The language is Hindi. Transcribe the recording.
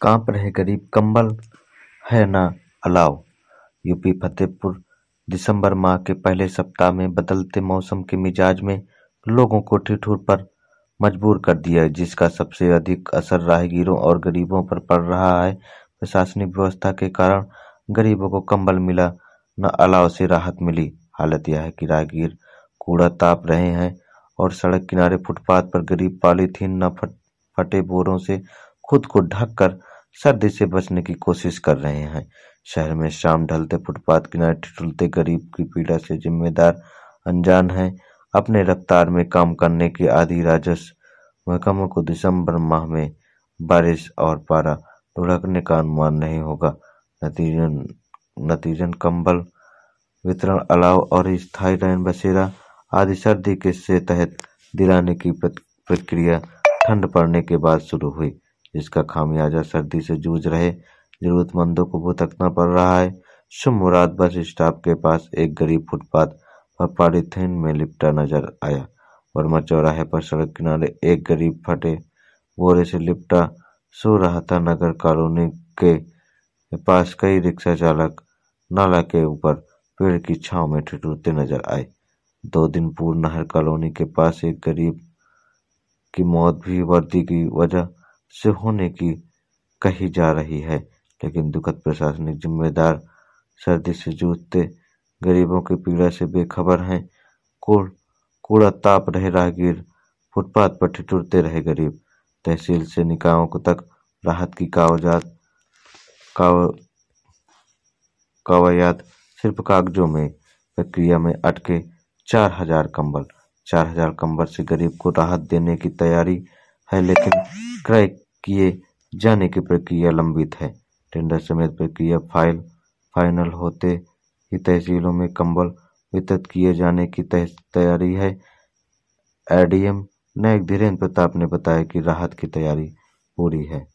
कांप रहे गरीब, कंबल है न अलाव। यूपी फतेहपुर। दिसंबर माह के पहले सप्ताह में बदलते मौसम के मिजाज में लोगों को ठिठुर पर मजबूर कर दिया, जिसका सबसे अधिक असर राहगीरों और गरीबों पर पड़ रहा है। प्रशासनिक व्यवस्था के कारण गरीबों को कंबल मिला, न अलाव से राहत मिली। हालत यह है कि राहगीर कूड़ा ताप रहे हैं और सड़क किनारे फुटपाथ पर गरीब पॉलीथीन न फटे बोरों से खुद को ढककर सर्दी से बचने की कोशिश कर रहे हैं। शहर में शाम ढलते फुटपाथ किनारे ठिठुरते गरीब की पीड़ा से जिम्मेदार अनजान है। अपने रफ्तार में काम करने के आदि राजस्व महकमों को दिसंबर माह में बारिश और पारा लुढ़कने का अनुमान नहीं होगा। नतीजन कंबल वितरण, अलाव और स्थायी रैन बसेरा आदि सर्दी के से तहत दिलाने की प्रक्रिया ठंड पड़ने के बाद शुरू हुई, जिसका खामियाजा सर्दी से जूझ रहे जरूरतमंदों को भुगतना पड़ रहा है। शुभ-मुराद बस स्टॉप के पास एक गरीब फुटपाथ पर पॉलीथीन में लिपटा नजर आया। वर्मा चौराहे पर सड़क किनारे एक गरीब फटे बोरे से लिपटा सो रहा था। नगर कॉलोनी के पास कई रिक्शा चालक नाला के ऊपर पेड़ की छांव में ठिठुरते नजर आए। 2 दिन पूर्व नहर कॉलोनी के पास एक गरीब की मौत भी वर्दी की वजह से होने की कही जा रही है, लेकिन दुखद प्रशासनिक जिम्मेदार सर्दी से जूझते गरीबों की पीड़ा से बेखबर हैं। कूड़ा ताप रहे राहगीर, फुटपाथ पर ठिठुरते रहे गरीब। तहसील से निकायों तक राहत की कवायद सिर्फ कागजों में। प्रक्रिया में अटके 4,000 कंबल। 4,000 कंबल से गरीब को राहत देने की तैयारी है, लेकिन क्रय किए जाने की प्रक्रिया लंबित है। टेंडर समेत प्रक्रिया फाइनल होते ही तहसीलों में कंबल वितरित किए जाने की तैयारी है। एडीएम नायक धीरेन्द्र प्रताप ने बताया कि राहत की तैयारी पूरी है।